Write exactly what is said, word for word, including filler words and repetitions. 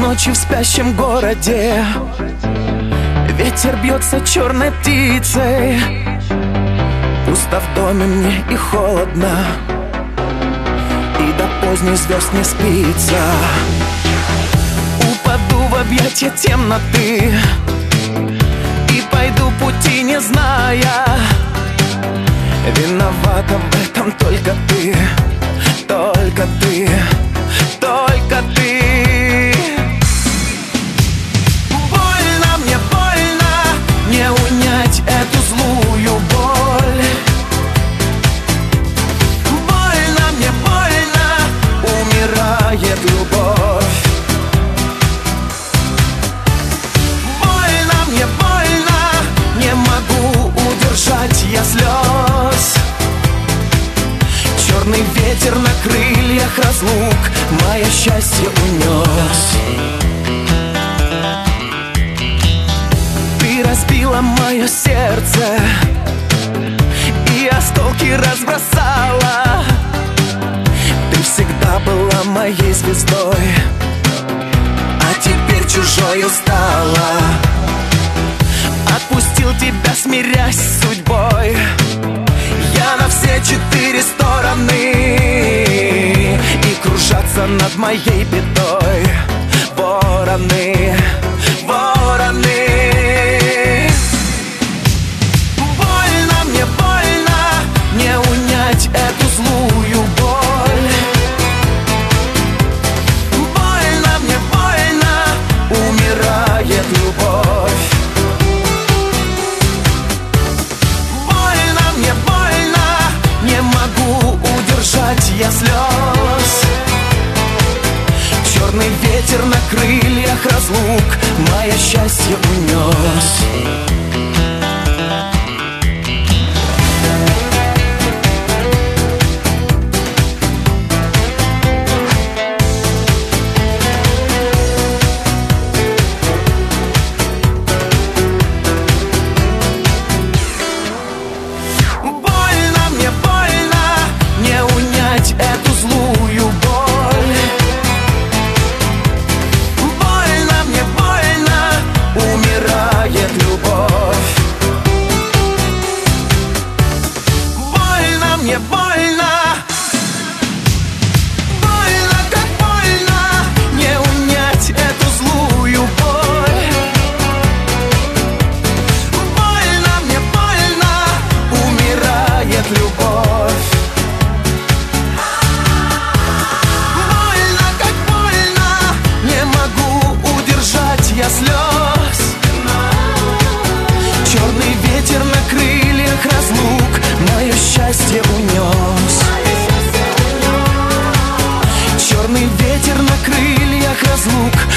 ночи в спящем городе. Ветер бьется черной птицей. Пусто в доме мне и холодно, и до поздних звезд не спится. Упаду в объятия темноты и пойду пути не зная. Виновата в этом только ты, только ты, только ты. Больно мне, больно, не унять эту злую боль. Больно мне, больно, умирает любовь. Больно мне, больно, не могу удержать я слез. Черный ветер на крыльях разлук мое счастье унес. Ты разбила мое сердце и осколки разбросала. Ты всегда была моей звездой, а теперь чужою стала. Отпустил тебя, смирясь с судьбой. Я на все четыре стороны, и кружатся над моей бедой вороны, вороны. Больно мне, больно, не унять эту злую боль. Больно мне, больно, умирает любовь. Я слез. Черный ветер на крыльях разлук мое счастье унес. Эту злую боль. Больно мне, больно, умирает любовь. Больно мне, больно, больно, как больно, не унять эту злую боль. Больно мне, больно, умирает любовь. Я слез. Черный ветер на крыльях разлук мое счастье унес. Черный ветер на крыльях разлук